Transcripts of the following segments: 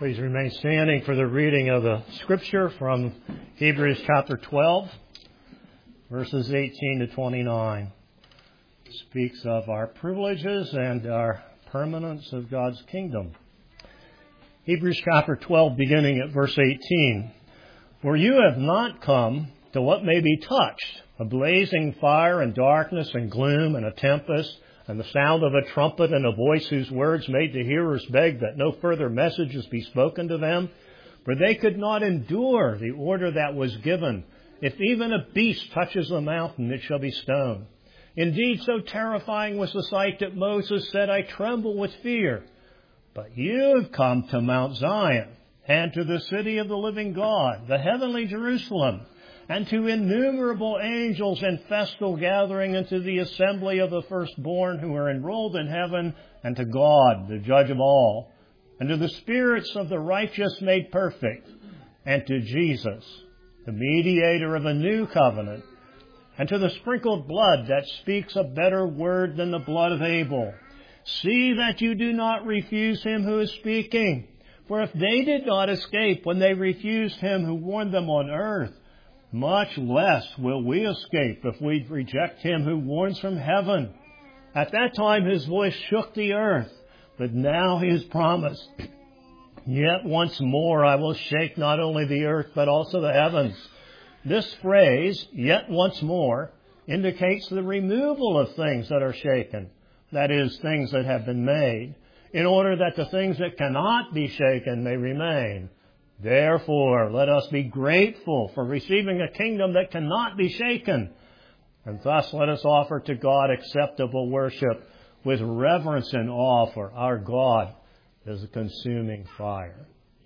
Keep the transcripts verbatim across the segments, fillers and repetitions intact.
Please remain standing for the reading of the scripture from Hebrews chapter twelve, verses eighteen to twenty-nine. It speaks of our privileges and our permanence of God's kingdom. Hebrews chapter twelve, beginning at verse eighteen. For you have not come to what may be touched, a blazing fire and darkness and gloom and a tempest, and the sound of a trumpet and a voice whose words made the hearers beg that no further messages be spoken to them. For they could not endure the order that was given. If even a beast touches the mountain, it shall be stoned. Indeed, so terrifying was the sight that Moses said, I tremble with fear. But you have come to Mount Zion, and to the city of the living God, the heavenly Jerusalem, and to innumerable angels in festal gathering, and to the assembly of the firstborn who are enrolled in heaven, and to God, the judge of all, and to the spirits of the righteous made perfect, and to Jesus, the mediator of a new covenant, and to the sprinkled blood that speaks a better word than the blood of Abel. See that you do not refuse him who is speaking. For if they did not escape when they refused him who warned them on earth, much less will we escape if we reject him who warns from heaven. At that time his voice shook the earth, but now he has promised, yet once more I will shake not only the earth but also the heavens. This phrase, yet once more, indicates the removal of things that are shaken, that is, things that have been made, in order that the things that cannot be shaken may remain. Therefore, let us be grateful for receiving a kingdom that cannot be shaken. And thus let us offer to God acceptable worship with reverence and awe, for our God is a consuming fire.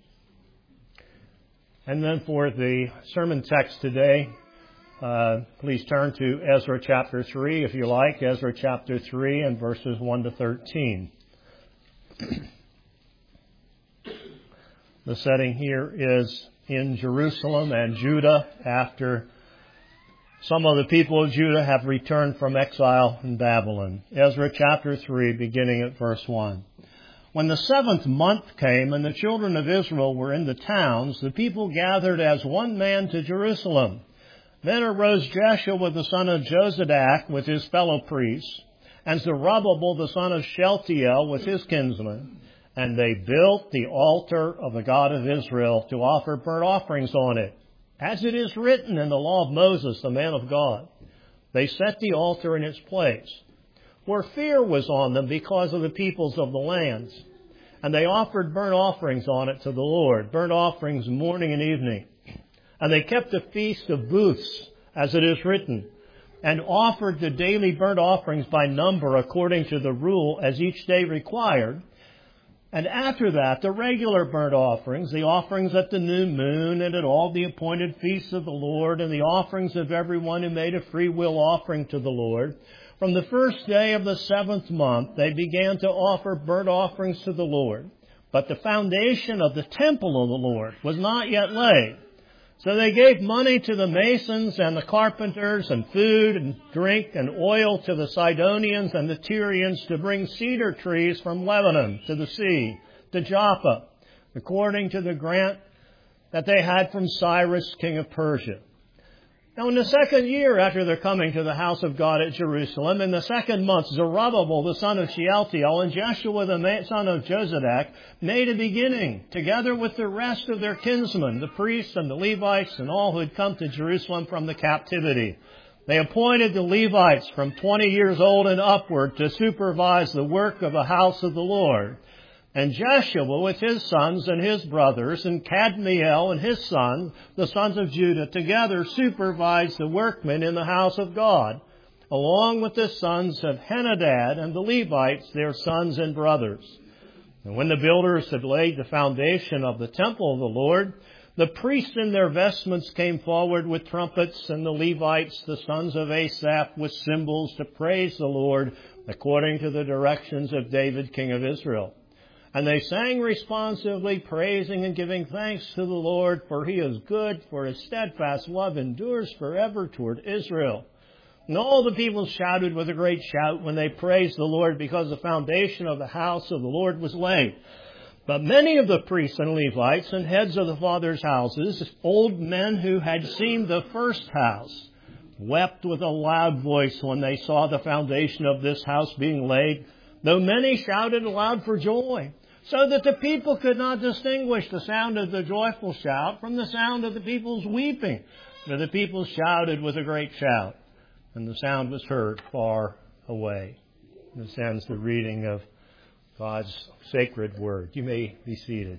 And then for the sermon text today, uh, please turn to Ezra chapter three, if you like. Ezra chapter three and verses one to thirteen. The setting here is in Jerusalem and Judah after some of the people of Judah have returned from exile in Babylon. Ezra chapter three, beginning at verse one. When the seventh month came and the children of Israel were in the towns, the people gathered as one man to Jerusalem. Then arose Jeshua the son of Jozadak with his fellow priests, and Zerubbabel the son of Shealtiel with his kinsmen. And they built the altar of the God of Israel to offer burnt offerings on it, as it is written in the law of Moses, the man of God. They set the altar in its place, for fear was on them because of the peoples of the lands. And they offered burnt offerings on it to the Lord, burnt offerings morning and evening. And they kept a feast of booths, as it is written, and offered the daily burnt offerings by number according to the rule as each day required. And after that, the regular burnt offerings, the offerings at the new moon and at all the appointed feasts of the Lord, and the offerings of everyone who made a free will offering to the Lord. From the first day of the seventh month, they began to offer burnt offerings to the Lord. But the foundation of the temple of the Lord was not yet laid. So they gave money to the masons and the carpenters, and food and drink and oil to the Sidonians and the Tyrians to bring cedar trees from Lebanon to the sea, to Joppa, according to the grant that they had from Cyrus, king of Persia. Now in the second year after their coming to the house of God at Jerusalem, in the second month, Zerubbabel the son of Shealtiel and Jeshua the son of Jozadak made a beginning, together with the rest of their kinsmen, the priests and the Levites and all who had come to Jerusalem from the captivity. They appointed the Levites from twenty years old and upward to supervise the work of the house of the Lord. And Jeshua with his sons and his brothers, and Kadmiel and his sons, the sons of Judah, together supervised the workmen in the house of God, along with the sons of Henadad and the Levites, their sons and brothers. And when the builders had laid the foundation of the temple of the Lord, the priests in their vestments came forward with trumpets, and the Levites, the sons of Asaph, with cymbals to praise the Lord, according to the directions of David, king of Israel. And they sang responsively, praising and giving thanks to the Lord, for he is good, for his steadfast love endures forever toward Israel. And all the people shouted with a great shout when they praised the Lord, because the foundation of the house of the Lord was laid. But many of the priests and Levites and heads of the fathers' houses, old men who had seen the first house, wept with a loud voice when they saw the foundation of this house being laid, though many shouted aloud for joy, so that the people could not distinguish the sound of the joyful shout from the sound of the people's weeping. For the people shouted with a great shout, and the sound was heard far away. This ends the reading of God's sacred word. You may be seated.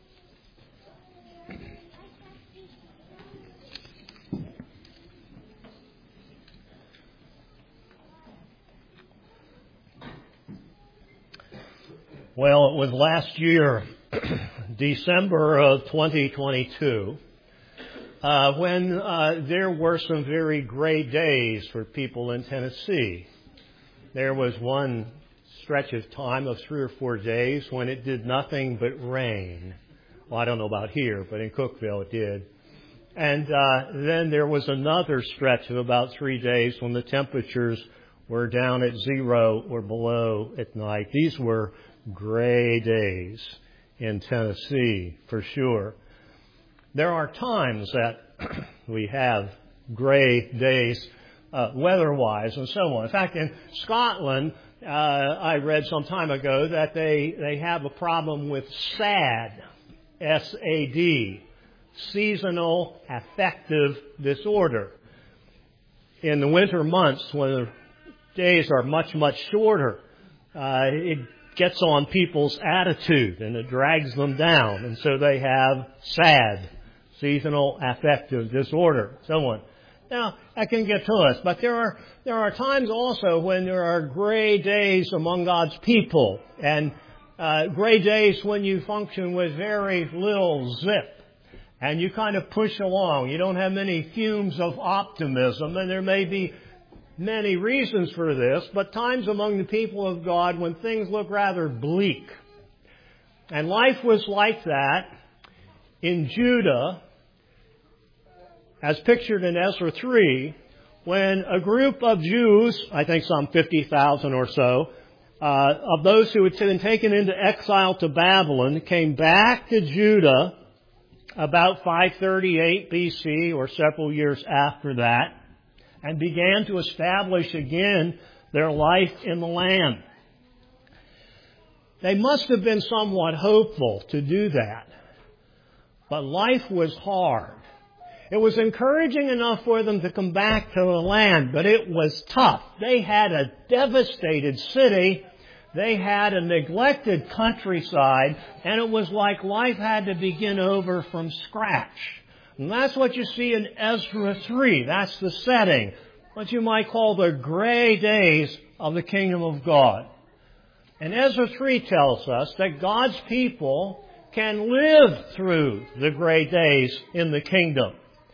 Well, it was last year, December of twenty twenty-two, uh, when uh, there were some very gray days for people in Tennessee. There was one stretch of time of three or four days when it did nothing but rain. Well, I don't know about here, but in Cookeville it did. And uh, then there was another stretch of about three days when the temperatures were down at zero or below at night. These were gray days in Tennessee, for sure. There are times that we have gray days uh, weather-wise and so on. In fact, in Scotland, uh, I read some time ago that they, they have a problem with S A D, S A D, seasonal affective disorder. In the winter months, when the days are much, much shorter, uh, it gets on people's attitude and it drags them down. And so they have S A D, seasonal affective disorder, so on. Now, that can get to us, but there are there are times also when there are gray days among God's people, and uh, gray days when you function with very little zip, and you kind of push along. You don't have many fumes of optimism, and there may be many reasons for this, but times among the people of God when things look rather bleak. And life was like that in Judah, as pictured in Ezra three, when a group of Jews, I think some fifty thousand or so, uh, of those who had been taken into exile to Babylon, came back to Judah about five thirty-eight B C or several years after that, and began to establish again their life in the land. They must have been somewhat hopeful to do that, but life was hard. It was encouraging enough for them to come back to the land, but it was tough. They had a devastated city. They had a neglected countryside, and it was like life had to begin over from scratch. And that's what you see in Ezra three. That's the setting. What you might call the gray days of the kingdom of God. And Ezra three tells us that God's people can live through the gray days in the kingdom.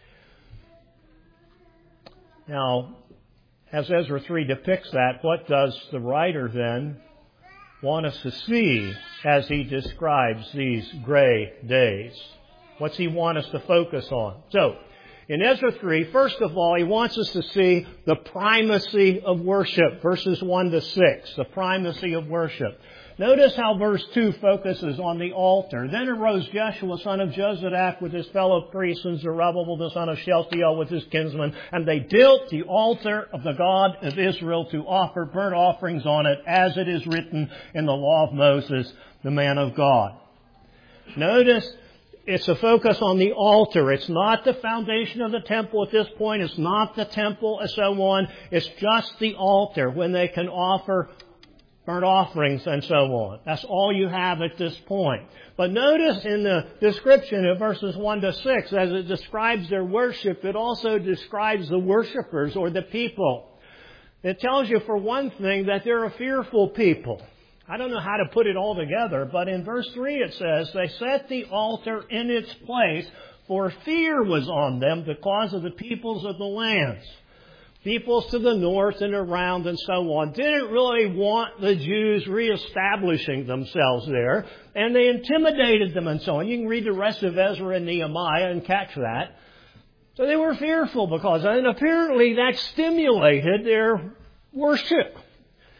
Now, as Ezra three depicts that, what does the writer then want us to see as he describes these gray days? What's he want us to focus on? So, in Ezra three, first of all, he wants us to see the primacy of worship, verses one to six, the primacy of worship. Notice how verse two focuses on the altar. Then arose Jeshua, son of Jozadak, with his fellow priests, and Zerubbabel, the son of Shealtiel, with his kinsmen, and they built the altar of the God of Israel to offer burnt offerings on it, as it is written in the law of Moses, the man of God. Notice it's a focus on the altar. It's not the foundation of the temple at this point. It's not the temple and so on. It's just the altar when they can offer burnt offerings and so on. That's all you have at this point. But notice in the description of verses one to six, as it describes their worship, it also describes the worshipers or the people. It tells you, for one thing, that they're a fearful people. I don't know how to put it all together, but in verse three it says, they set the altar in its place, for fear was on them because of the peoples of the lands. Peoples to the north and around and so on didn't really want the Jews reestablishing themselves there, and they intimidated them and so on. You can read the rest of Ezra and Nehemiah and catch that. So they were fearful because, and apparently that stimulated their worship.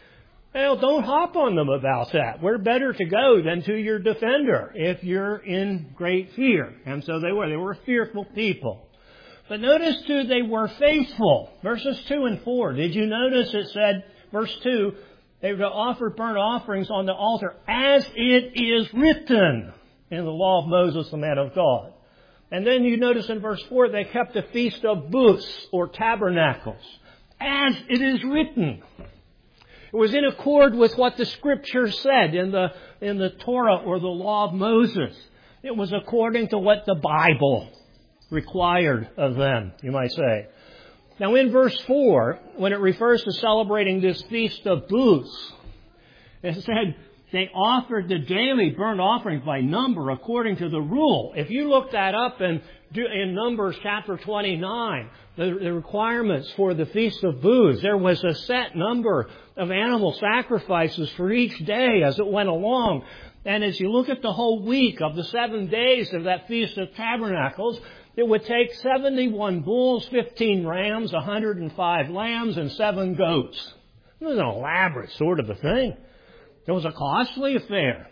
Well, don't hop on them about that. We're better to go than to your defender if you're in great fear. And so they were. They were fearful people. But notice, too, they were faithful. Verses two and four. Did you notice it said, verse two, they were to offer burnt offerings on the altar as it is written in the law of Moses, the man of God. And then you notice in verse four, they kept a feast of booths or tabernacles as it is written. It was in accord with what the Scripture said in the in the Torah or the law of Moses. It was according to what the Bible required of them, you might say. Now in verse four, when it refers to celebrating this Feast of Booths, it said they offered the daily burnt offerings by number according to the rule. If you look that up in, in Numbers chapter twenty-nine, the, the requirements for the Feast of Booths, there was a set number of animal sacrifices for each day as it went along. And as you look at the whole week of the seven days of that Feast of Tabernacles, it would take seventy-one bulls, fifteen rams, one hundred five lambs, and seven goats. It was an elaborate sort of a thing. It was a costly affair.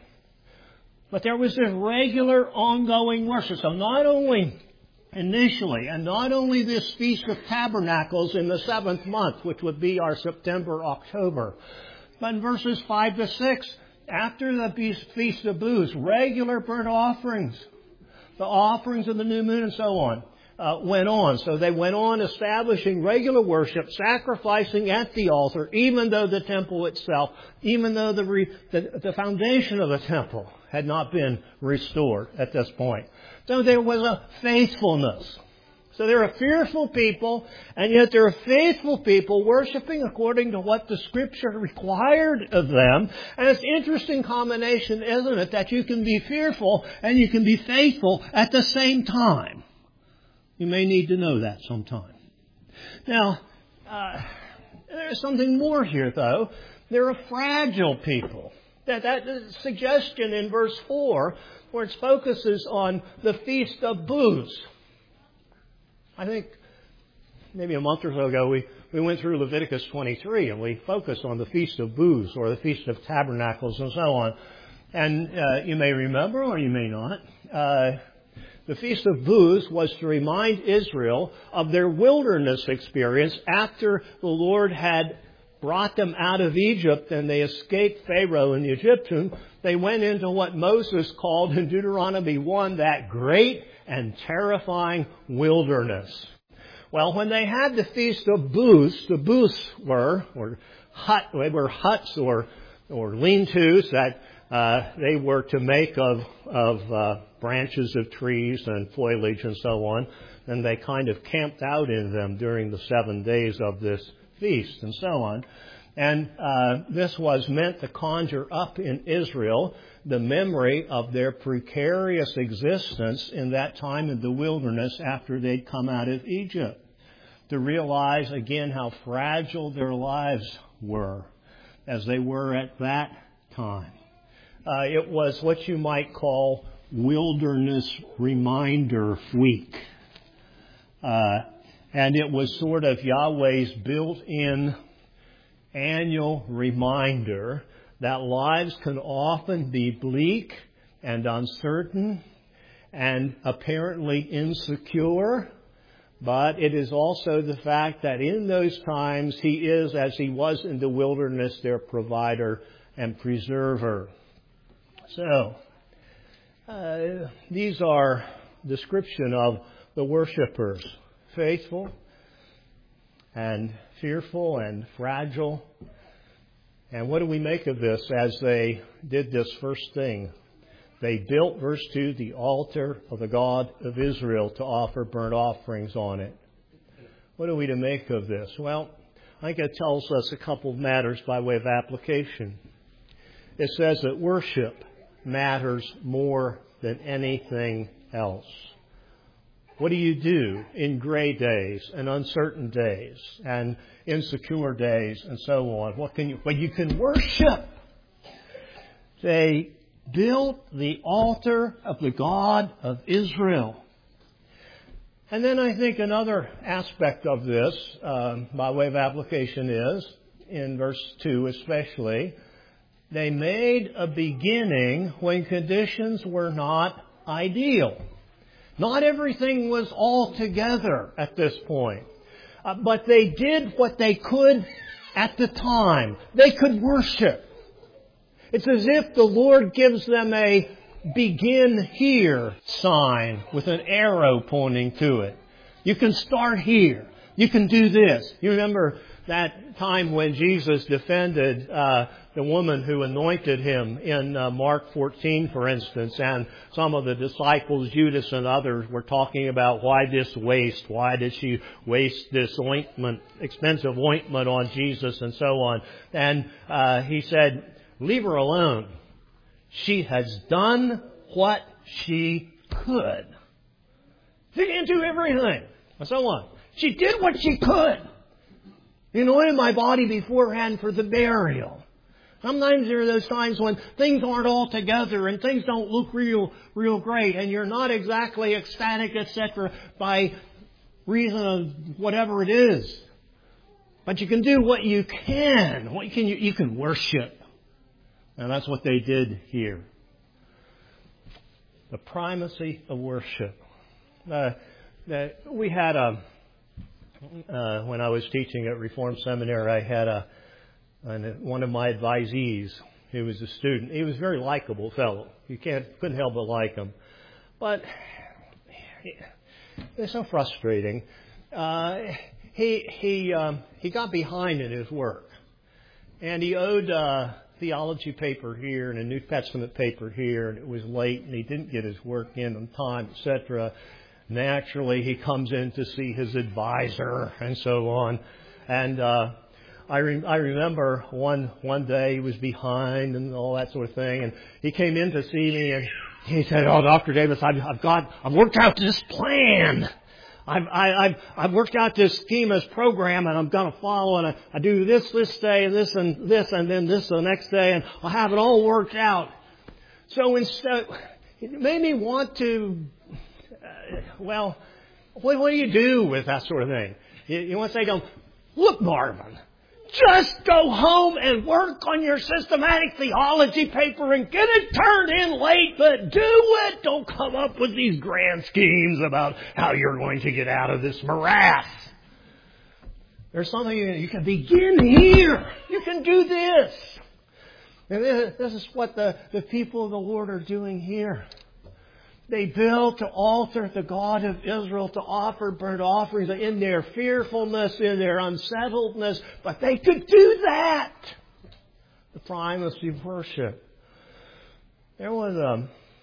But there was this regular ongoing worship. So not only initially, and not only this Feast of Tabernacles in the seventh month, which would be our September, October, but in verses five to six, after the Feast of Booths, regular burnt offerings, the offerings of the new moon and so on, uh, went on. So they went on establishing regular worship, sacrificing at the altar, even though the temple itself, even though the, re, the, the foundation of the temple had not been restored at this point. So there was a faithfulness. So they're a fearful people, and yet they're faithful people worshiping according to what the Scripture required of them. And it's an interesting combination, isn't it, that you can be fearful and you can be faithful at the same time. You may need to know that sometime. Now, uh, there's something more here, though. They're a fragile people. That, that suggestion in verse four, where it focuses on the Feast of Booths. I think maybe a month or so ago we, we went through Leviticus twenty-three and we focused on the Feast of Booths or the Feast of Tabernacles and so on. And uh, you may remember or you may not, uh, the Feast of Booths was to remind Israel of their wilderness experience after the Lord had brought them out of Egypt and they escaped Pharaoh and the Egyptians. They went into what Moses called in Deuteronomy one, that great and terrifying wilderness. Well, when they had the Feast of Booths, the booths were, or hut, they were huts or, or lean-tos that uh, they were to make of, of uh, branches of trees and foliage and so on. And they kind of camped out in them during the seven days of this feast and so on. And uh, this was meant to conjure up in Israel the memory of their precarious existence in that time in the wilderness after they'd come out of Egypt. To realize again how fragile their lives were as they were at that time. Uh, it was what you might call Wilderness Reminder Week. Uh, and it was sort of Yahweh's built-in annual reminder that lives can often be bleak and uncertain and apparently insecure, but it is also the fact that in those times He is, as He was in the wilderness, their provider and preserver. So, uh, these are description of the worshipers, faithful and fearful and fragile. And what do we make of this as they did this first thing? They built, verse two, the altar of the God of Israel to offer burnt offerings on it. What are we to make of this? Well, I think it tells us a couple of matters by way of application. It says that worship matters more than anything else. What do you do in gray days and uncertain days and insecure days and so on? What can you, well, you can worship. They built the altar of the God of Israel. And then I think another aspect of this, um, by way of application is, in verse two especially, they made a beginning when conditions were not ideal. Not everything was all together at this point. Uh, but they did what they could at the time. They could worship. It's as if the Lord gives them a begin here sign with an arrow pointing to it. You can start here. You can do this. You remember that time when Jesus defended uh, the woman who anointed Him in uh, Mark fourteen, for instance, and some of the disciples, Judas and others, were talking about why this waste, why did she waste this ointment, expensive ointment on Jesus and so on. And uh, He said, leave her alone. She has done what she could. She didn't do everything, and so on. She did what she could. You anointed my body beforehand for the burial. Sometimes there are those times when things aren't all together and things don't look real, real great, and you're not exactly ecstatic, et cetera, by reason of whatever it is. But you can do what you can. What can you, you can worship. And that's what they did here. The primacy of worship. Uh, that we had a, uh, when I was teaching at Reformed Seminary, I had a, an, one of my advisees. He was a student. He was a very likable fellow. You can't, couldn't help but like him. But it's so frustrating. Uh, he he um, he got behind in his work, and he owed uh, theology paper here and a New Testament paper here, and it was late, and he didn't get his work in on time, et cetera. Naturally, he comes in to see his advisor and so on. And uh, I re- I remember one one day he was behind and all that sort of thing, and he came in to see me, and he said, "Oh, Doctor Davis, I've, I've got I've worked out this plan. I've I, I've I've worked out this schema's program, and I'm going to follow, and I, I do this this day, and this and this, and then this the next day, and I'll have it all worked out." So instead, it made me want to. Uh, well, what, what do you do with that sort of thing? You, you want to say to them, "Look, Marvin, just go home and work on your systematic theology paper and get it turned in late, but do it. Don't come up with these grand schemes about how you're going to get out of this morass." There's something you can begin here. You can do this. And this is what the, the people of the Lord are doing here. They built to altar the God of Israel to offer burnt offerings in their fearfulness, in their unsettledness. But they could do that. The primacy of worship. There was a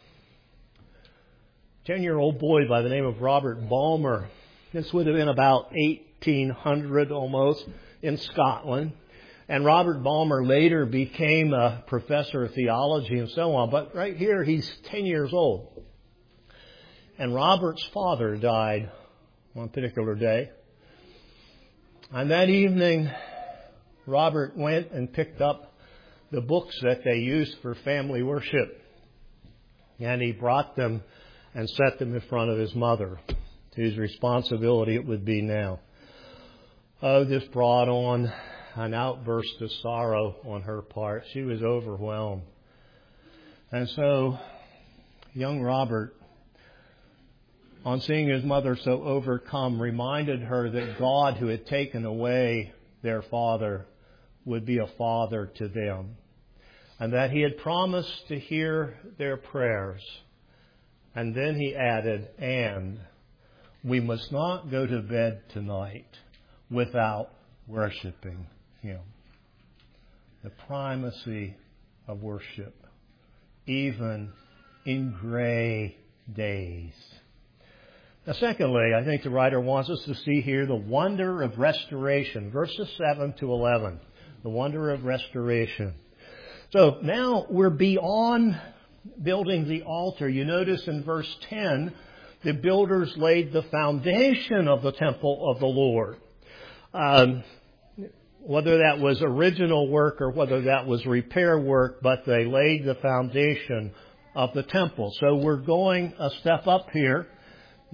ten-year-old boy by the name of Robert Balmer. This would have been about eighteen hundred almost in Scotland. And Robert Balmer later became a professor of theology and so on. But right here, he's ten years old. And Robert's father died one particular day. And that evening, Robert went and picked up the books that they used for family worship. And he brought them and set them in front of his mother, whose responsibility it would be now. Oh, this brought on an outburst of sorrow on her part. She was overwhelmed. And so, young Robert, on seeing his mother so overcome, reminded her that God, who had taken away their father, would be a father to them. And that He had promised to hear their prayers. And then he added, and we must not go to bed tonight without worshiping Him. The primacy of worship, even in gray days. Now, secondly, I think the writer wants us to see here the wonder of restoration. Verses seven to eleven. The wonder of restoration. So now we're beyond building the altar. You notice in verse ten, the builders laid the foundation of the temple of the Lord. Um, whether that was original work or whether that was repair work, but they laid the foundation of the temple. So we're going a step up here.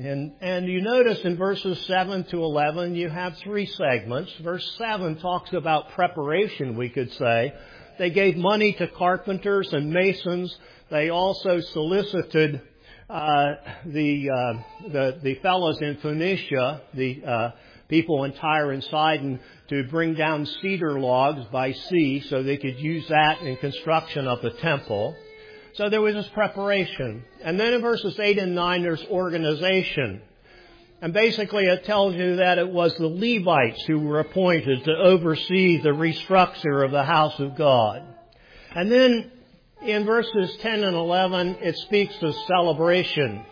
And, and you notice in verses seven to eleven, you have three segments. Verse seven talks about preparation, we could say. They gave money to carpenters and masons. They also solicited uh, the, uh, the the fellows in Phoenicia, the uh, people in Tyre and Sidon, to bring down cedar logs by sea so they could use that in construction of the temple. So there was this preparation. And then in verses eight and nine, there's organization. And basically it tells you that it was the Levites who were appointed to oversee the restructure of the house of God. And then in verses ten and eleven, it speaks of celebration.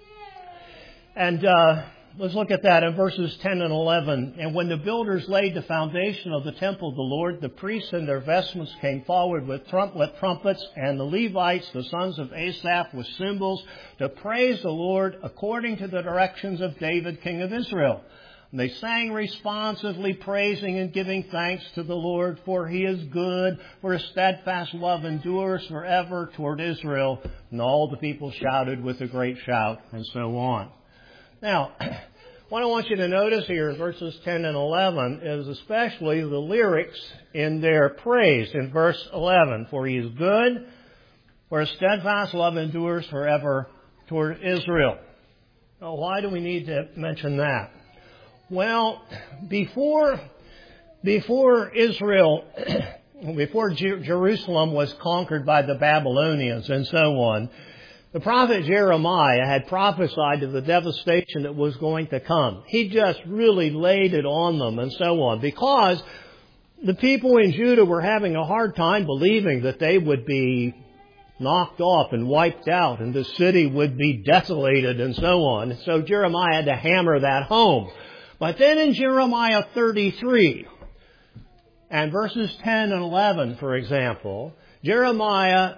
And uh let's look at that in verses ten and eleven. And when the builders laid the foundation of the temple of the Lord, the priests in their vestments came forward with trumpet trumpets, and the Levites, the sons of Asaph, with cymbals, to praise the Lord according to the directions of David, king of Israel. And they sang responsively, praising and giving thanks to the Lord, for He is good, for His steadfast love endures forever toward Israel. And all the people shouted with a great shout, and so on. Now, what I want you to notice here in verses ten and eleven is especially the lyrics in their praise in verse eleven. For He is good, for His steadfast love endures forever toward Israel. Now, why do we need to mention that? Well, before, before Israel, before Jerusalem was conquered by the Babylonians and so on, the prophet Jeremiah had prophesied of the devastation that was going to come. He just really laid it on them and so on, because the people in Judah were having a hard time believing that they would be knocked off and wiped out and the city would be desolated and so on. So Jeremiah had to hammer that home. But then in Jeremiah thirty-three and verses ten and eleven, for example, Jeremiah,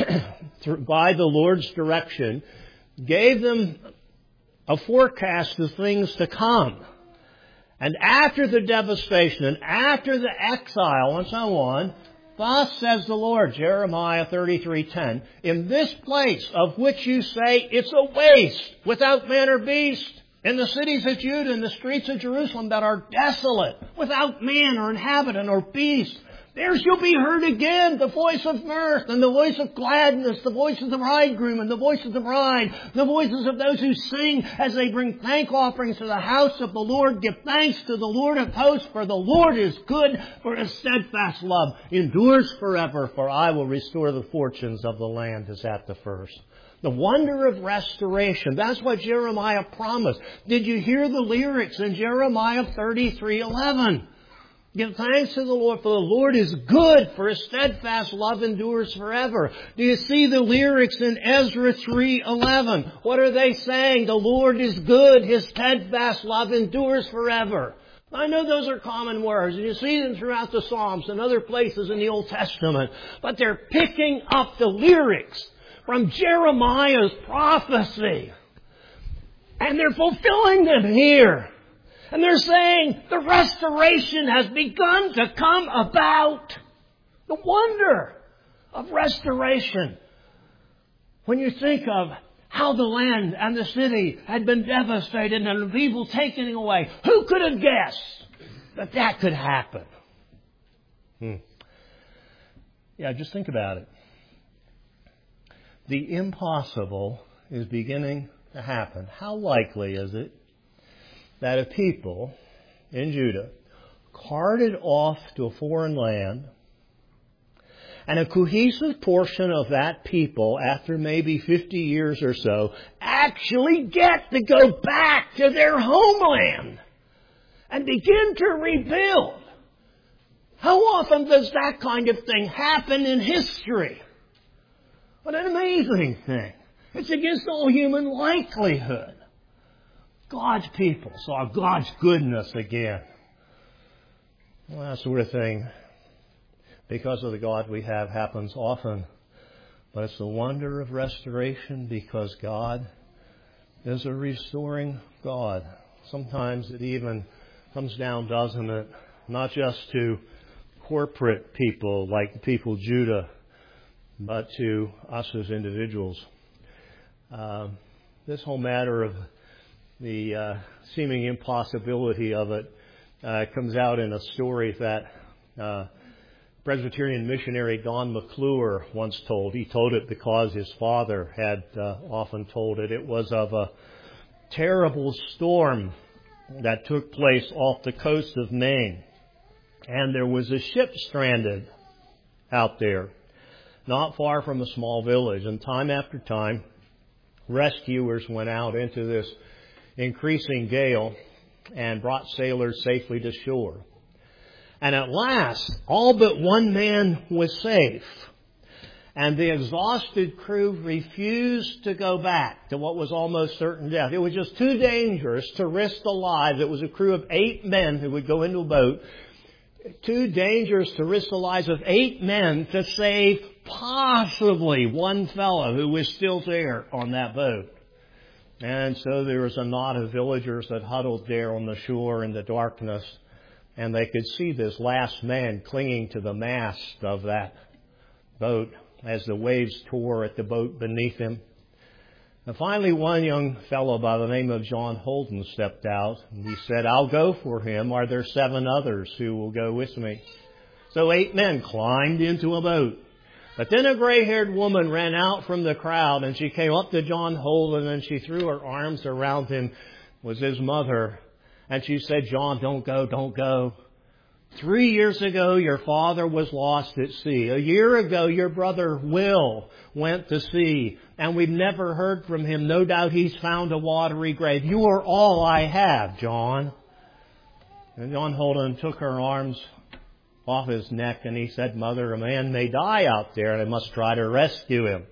by the Lord's direction, gave them a forecast of things to come. And after the devastation and after the exile and so on, thus says the Lord, Jeremiah thirty-three ten, in this place of which you say it's a waste, without man or beast, in the cities of Judah and the streets of Jerusalem that are desolate, without man or inhabitant or beast, there shall be heard again the voice of mirth and the voice of gladness, the voice of the bridegroom and the voice of the bride, the voices of those who sing as they bring thank offerings to the house of the Lord. Give thanks to the Lord of hosts, for the Lord is good, for His steadfast love endures forever, for I will restore the fortunes of the land as at the first. The wonder of restoration. That's what Jeremiah promised. Did you hear the lyrics in Jeremiah thirty-three eleven? Give thanks to the Lord, for the Lord is good, for His steadfast love endures forever. Do you see the lyrics in Ezra three eleven? What are they saying? The Lord is good, His steadfast love endures forever. I know those are common words, and you see them throughout the Psalms and other places in the Old Testament, but they're picking up the lyrics from Jeremiah's prophecy, and they're fulfilling them here. And they're saying the restoration has begun to come about. The wonder of restoration. When you think of how the land and the city had been devastated and the people taken away, who could have guessed that that could happen? Hmm. Yeah, just think about it. The impossible is beginning to happen. How likely is it that a people in Judah carted off to a foreign land, and a cohesive portion of that people, after maybe fifty years or so, actually get to go back to their homeland and begin to rebuild? How often does that kind of thing happen in history? What an amazing thing. It's against all human likelihood. God's people saw God's goodness again. Well, that sort of thing, because of the God we have, happens often. But it's the wonder of restoration, because God is a restoring God. Sometimes it even comes down, doesn't it, not just to corporate people like the people of Judah, but to us as individuals. Uh, this whole matter of the uh, seeming impossibility of it uh, comes out in a story that uh, Presbyterian missionary Don McClure once told. He told it because his father had uh, often told it. It was of a terrible storm that took place off the coast of Maine. And there was a ship stranded out there, not far from a small village. And time after time, rescuers went out into this increasing gale and brought sailors safely to shore. And at last, all but one man was safe. And the exhausted crew refused to go back to what was almost certain death. It was just too dangerous to risk the lives. It was a crew of eight men who would go into a boat. Too dangerous to risk the lives of eight men to save possibly one fellow who was still there on that boat. And so there was a knot of villagers that huddled there on the shore in the darkness. And they could see this last man clinging to the mast of that boat as the waves tore at the boat beneath him. And finally, one young fellow by the name of John Holden stepped out, and he said, "I'll go for him. Are there seven others who will go with me?" So eight men climbed into a boat. But then a gray-haired woman ran out from the crowd, and she came up to John Holden, and she threw her arms around him. It was his mother. And she said, "John, don't go, don't go. Three years ago, your father was lost at sea. A year ago, your brother Will went to sea, and we've never heard from him. No doubt he's found a watery grave. You are all I have, John." And John Holden took her arms off his neck, and he said, "Mother, a man may die out there, and I must try to rescue him."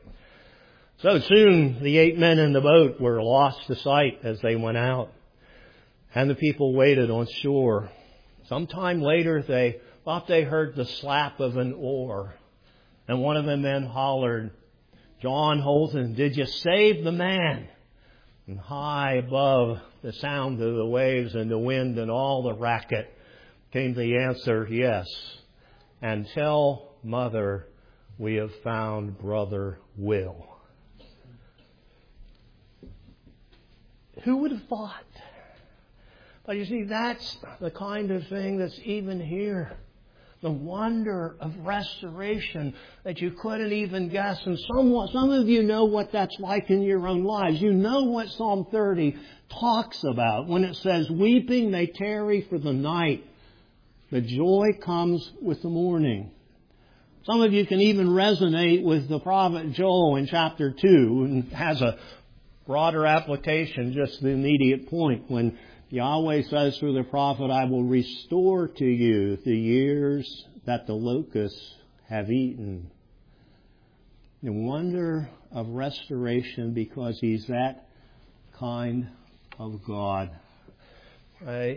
So soon, the eight men in the boat were lost to sight as they went out. And the people waited on shore. Sometime later, they thought they heard the slap of an oar. And one of the men hollered, "John Holden, did you save the man?" And high above the sound of the waves and the wind and all the racket came the answer, "Yes. And tell Mother we have found Brother Will." Who would have thought? But you see, that's the kind of thing that's even here. The wonder of restoration that you couldn't even guess. And some, some of you know what that's like in your own lives. You know what Psalm thirty talks about when it says, "Weeping may tarry for the night, but joy comes with the morning." Some of you can even resonate with the prophet Joel in chapter two, and has a broader application, just the immediate point, when Yahweh says through the prophet, "I will restore to you the years that the locusts have eaten." The wonder of restoration, because He's that kind of God. I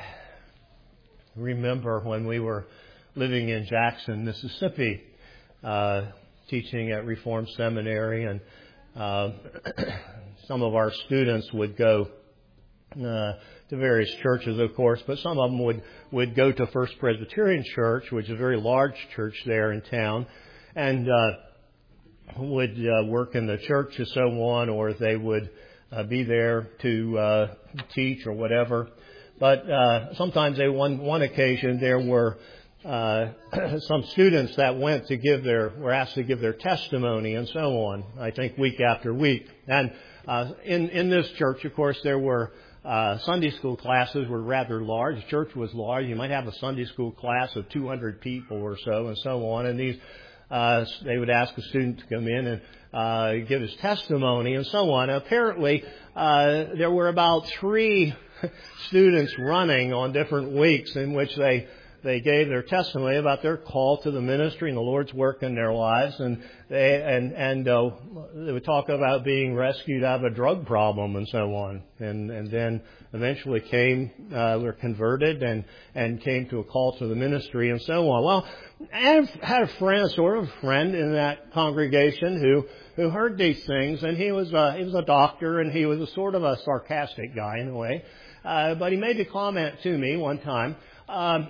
remember when we were living in Jackson, Mississippi, uh, teaching at Reformed Seminary, and uh, some of our students would go Uh, to various churches, of course, but some of them would, would go to First Presbyterian Church, which is a very large church there in town, and uh, would uh, work in the church and so on, or they would uh, be there to uh, teach or whatever. But uh, sometimes, they one one occasion, there were uh, some students that went to give their were asked to give their testimony and so on. I think week after week, and uh, in in this church, of course, there were. Uh, Sunday school classes were rather large. The church was large. You might have a Sunday school class of two hundred people or so, and so on. And these, uh, they would ask a student to come in and uh, give his testimony and so on. Apparently, uh, there were about three students running on different weeks in which they they gave their testimony about their call to the ministry and the Lord's work in their lives, and they and and uh, they would talk about being rescued out of a drug problem and so on, and and then eventually came uh, were converted and and came to a call to the ministry and so on. Well, I had a friend, sort of friend in that congregation who who heard these things, and he was a, he was a doctor, and he was a sort of a sarcastic guy in a way, uh, but he made a comment to me one time. Um,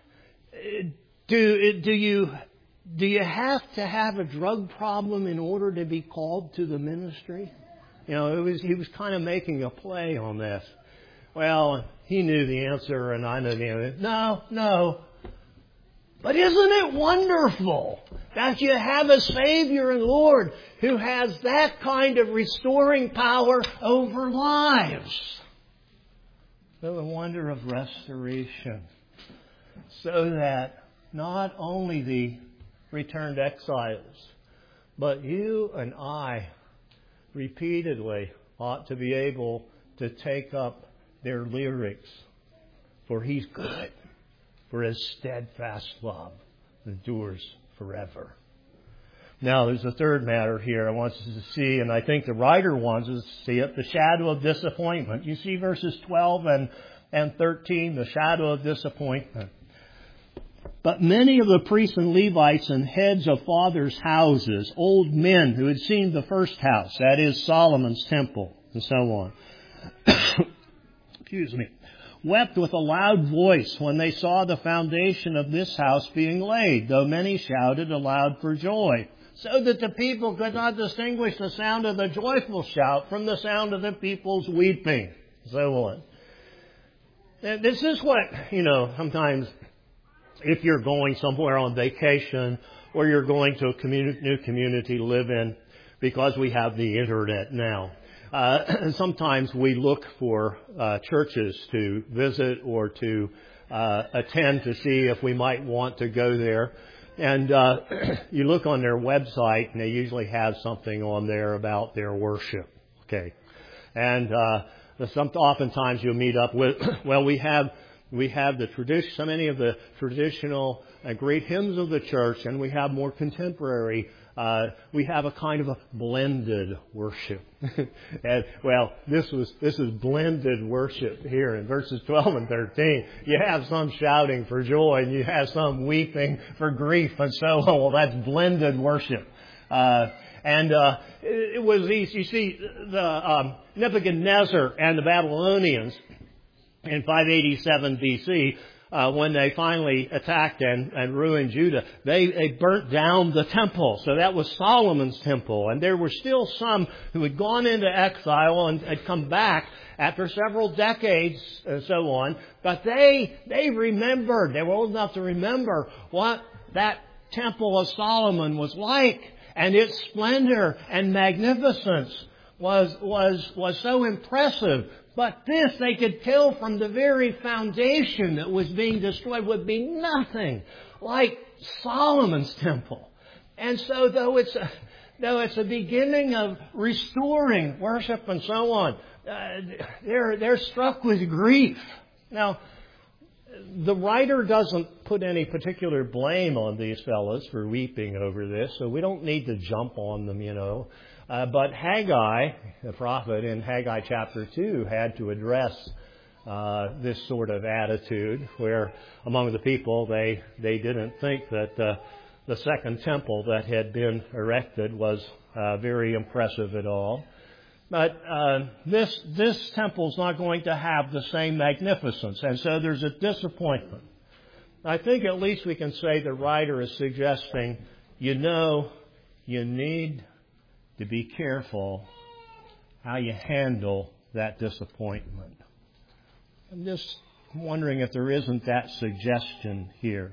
Do do you do you have to have a drug problem in order to be called to the ministry? You know, it was he was kind of making a play on this. Well, he knew the answer, and I knew the answer. No, no. But isn't it wonderful that you have a Savior and Lord who has that kind of restoring power over lives? So the wonder of restoration. So that not only the returned exiles, but you and I repeatedly ought to be able to take up their lyrics. For He's good. For His steadfast love endures forever. Now, there's a third matter here I want us to see, and I think the writer wants us to see it, the shadow of disappointment. You see verses twelve and, and thirteen, the shadow of disappointment. But many of the priests and Levites and heads of fathers' houses, old men who had seen the first house, that is Solomon's temple, and so on, excuse me, wept with a loud voice when they saw the foundation of this house being laid, though many shouted aloud for joy, so that the people could not distinguish the sound of the joyful shout from the sound of the people's weeping, so on. And this is what, you know, sometimes if you're going somewhere on vacation or you're going to a communi- new community to live in, because we have the internet now, Uh, sometimes we look for uh, churches to visit or to uh, attend to see if we might want to go there. And uh, you look on their website, and they usually have something on there about their worship. Okay, and uh, some oftentimes you'll meet up with. Well, we have we have the tradition, so many of the traditional uh, great hymns of the church, and we have more contemporary. Uh, we have a kind of a blended worship. And, well, this was, this is blended worship here in verses twelve and thirteen. You have some shouting for joy and you have some weeping for grief and so on. Well, that's blended worship. Uh, and, uh, it, it was these, you see, the, um, Nebuchadnezzar and the Babylonians in five eighty-seven B C, Uh, when they finally attacked and, and ruined Judah, they, they burnt down the temple. So that was Solomon's temple. And there were still some who had gone into exile and had come back after several decades and so on. But they, they remembered, they were old enough to remember what that temple of Solomon was like. And its splendor and magnificence was, was, was so impressive. But this they could tell from the very foundation that was being destroyed would be nothing like Solomon's temple. And so though it's a, though it's a beginning of restoring worship and so on, uh, they're, they're struck with grief. Now, the writer doesn't put any particular blame on these fellows for weeping over this, so we don't need to jump on them, you know. Uh, but Haggai, the prophet in Haggai chapter two, had to address uh, this sort of attitude where among the people they, they didn't think that uh, the second temple that had been erected was uh, very impressive at all. But uh, this this temple's not going to have the same magnificence, and so there's a disappointment. I think at least we can say the writer is suggesting, you know, you need to be careful how you handle that disappointment. I'm just wondering if there isn't that suggestion here.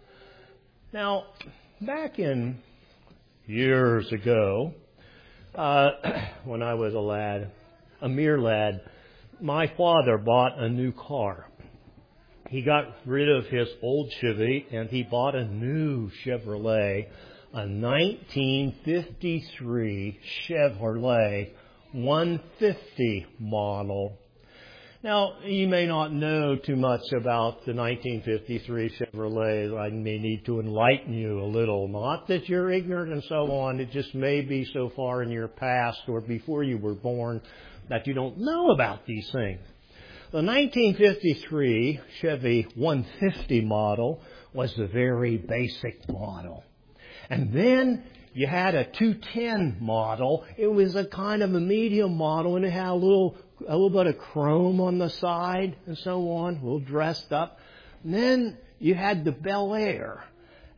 Now, back in years ago, uh, when I was a lad, a mere lad, my father bought a new car. He got rid of his old Chevy and he bought a new Chevrolet, a nineteen fifty-three Chevrolet one fifty model. Now, you may not know too much about the nineteen fifty-three Chevrolet. I may need to enlighten you a little. Not that you're ignorant and so on. It just may be so far in your past or before you were born that you don't know about these things. The nineteen fifty-three Chevy one fifty model was the very basic model. And then you had a two ten model. It was a kind of a medium model, and it had a little a little bit of chrome on the side and so on, a little dressed up. And then you had the Bel Air.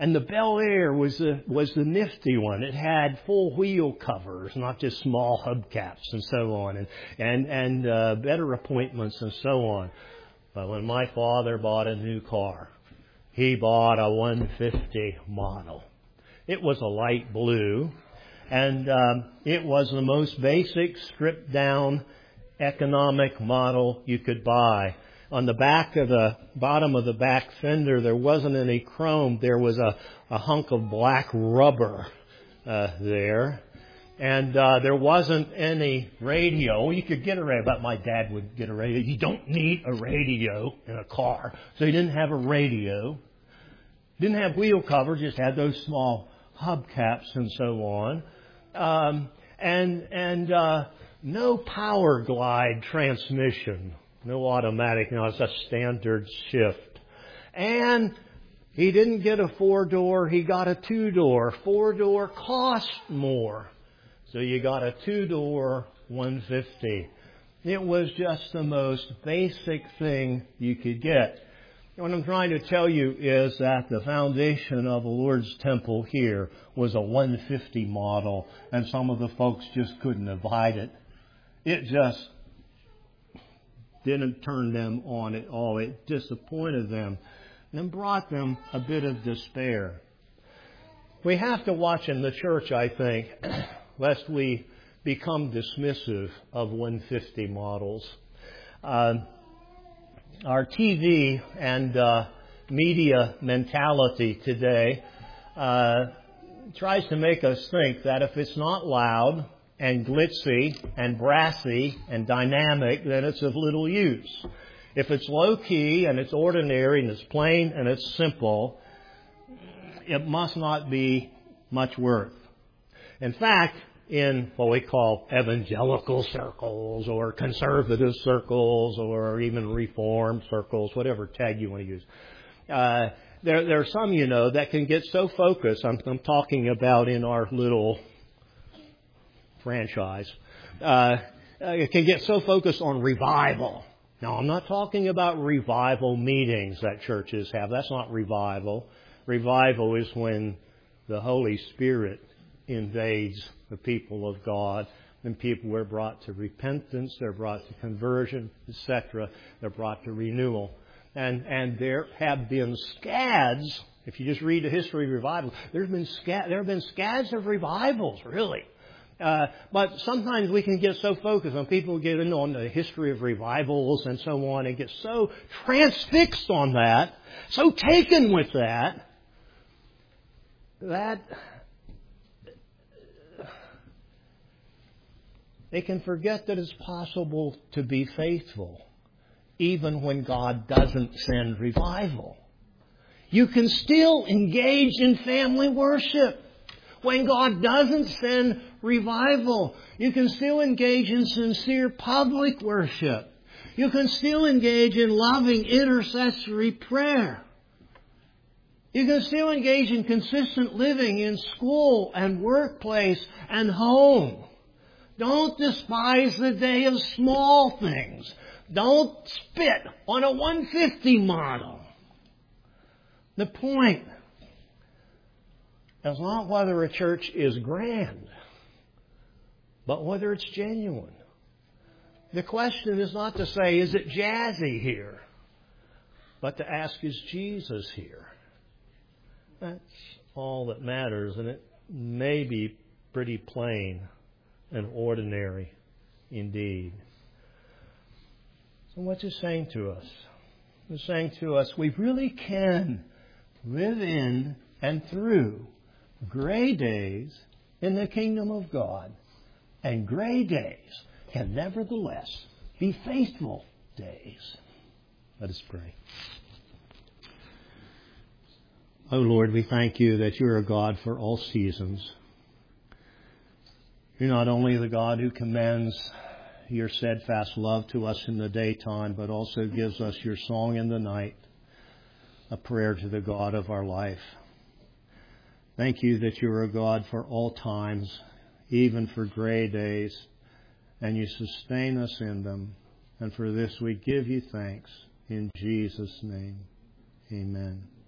And the Bel Air was the, was the nifty one. It had full wheel covers, not just small hubcaps and so on, and, and, and uh, better appointments and so on. But when my father bought a new car, he bought a one fifty model. It was a light blue, and um, it was the most basic, stripped down, economic model you could buy. On the back of the bottom of the back fender, there wasn't any chrome. There was a, a hunk of black rubber uh, there. And uh, there wasn't any radio. You could get a radio, but my dad would get a radio. You don't need a radio in a car. So he didn't have a radio. Didn't have wheel covers, just had those small hubcaps and so on. Um, and and uh, no power glide transmission. No automatic, you know, it's a standard shift. And he didn't get a four-door, he got a two-door. Four-door cost more. So you got a two-door one fifty. It was just the most basic thing you could get. What I'm trying to tell you is that the foundation of the Lord's temple here was a one fifty model, and some of the folks just couldn't abide it. It just didn't turn them on at all. It disappointed them and brought them a bit of despair. We have to watch in the church, I think, lest we become dismissive of one fifty models. Uh, our T V and uh, media mentality today uh, tries to make us think that if it's not loud and glitzy and brassy and dynamic, then it's of little use. If it's low-key and it's ordinary and it's plain and it's simple, it must not be much worth. In fact, in what we call evangelical circles or conservative circles or even reform circles, whatever tag you want to use, uh, there, there are some, you know, that can get so focused. I'm, I'm talking about in our little franchise, uh, it can get so focused on revival. Now, I'm not talking about revival meetings that churches have. That's not revival. Revival is when the Holy Spirit invades the people of God, and people are brought to repentance, they're brought to conversion, et cetera. They're brought to renewal. And and there have been scads. If you just read the history of revival, there's been sca- there have been scads of revivals, really. Uh, but sometimes we can get so focused on people get in on the history of revivals and so on and get so transfixed on that, so taken with that, that they can forget that it's possible to be faithful even when God doesn't send revival. You can still engage in family worship when God doesn't send revival. You can still engage in sincere public worship. You can still engage in loving intercessory prayer. You can still engage in consistent living in school and workplace and home. Don't despise the day of small things. Don't spit on a one fifty model. The point is not whether a church is grand, but whether it's genuine. The question is not to say, is it jazzy here? But to ask, is Jesus here? That's all that matters, and it may be pretty plain and ordinary indeed. So what's it saying to us? It's saying to us, we really can live in and through gray days in the kingdom of God. And gray days can nevertheless be faithful days. Let us pray. Oh Lord, we thank you that you're a God for all seasons. You're not only the God who commends your steadfast love to us in the daytime, but also gives us your song in the night, a prayer to the God of our life. Thank you that you're a God for all times, even for gray days, and you sustain us in them. And for this we give you thanks. In Jesus' name, amen.